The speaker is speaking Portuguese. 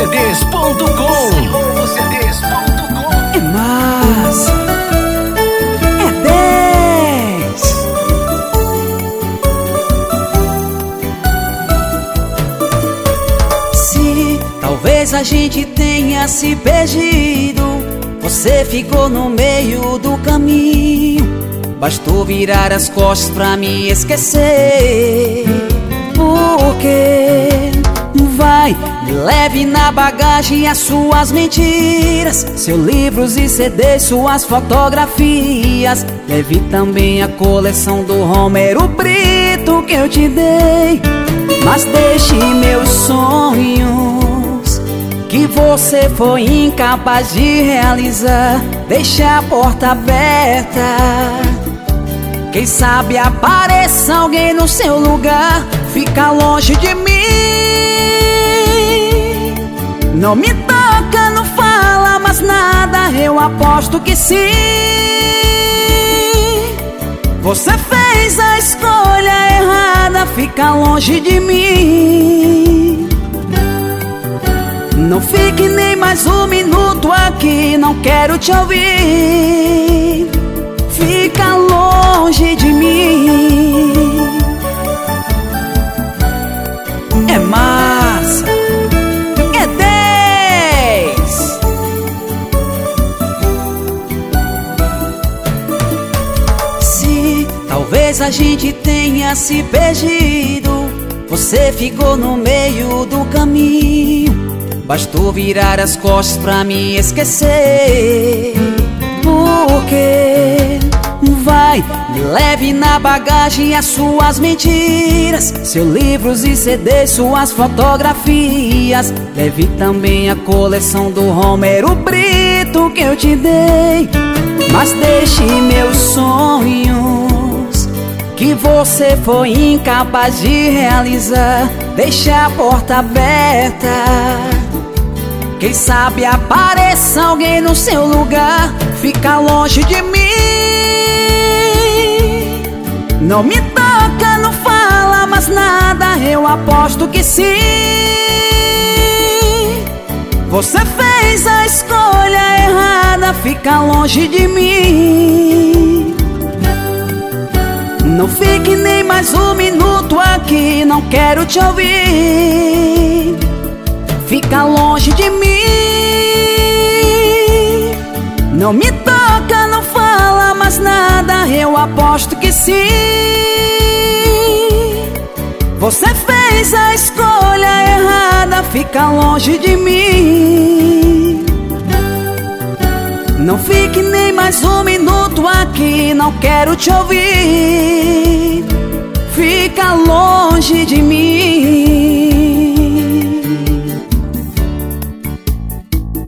É massa, é 10. Se talvez a gente tenha se perdido, você ficou no meio do caminho. Bastou virar as costas pra me esquecer. Porque vai, me leve na bagagem as suas mentiras, seus livros e CDs, suas fotografias. Leve também a coleção do Romero Brito que eu te dei. Mas deixe meus sonhos, que você foi incapaz de realizar. Deixe a porta aberta, quem sabe apareça alguém no seu lugar. Fica longe de mim, não me toca, não fala mais nada. Eu aposto que sim, você fez a escolha errada. Fica longe de mim, não fique nem mais um minuto aqui, não quero te ouvir. Fica longe de mim. É massa, é 10. Se talvez a gente tenha se perdido, você ficou no meio do caminho. Bastou virar as costas pra me esquecer. Porque vai, me leve na bagagem as suas mentiras, seus livros e CDs, suas fotografias. Leve também a coleção do Romero Brito que eu te dei. Mas deixe meus sonhos, que você foi incapaz de realizar. Deixe a porta aberta, quem sabe apareça alguém no seu lugar. Fica longe de mim, não me toca, não fala mais nada. Eu aposto que sim, você fez a escolha errada. Fica longe de mim, não fique nem mais um minuto aqui, não quero te ouvir. Fica longe de mim, não me toca, não fala mais nada. Eu aposto que sim, você fez a escolha errada. Fica longe de mim, não fique nem mais um minuto aqui, não quero te ouvir. Fica longe de mim.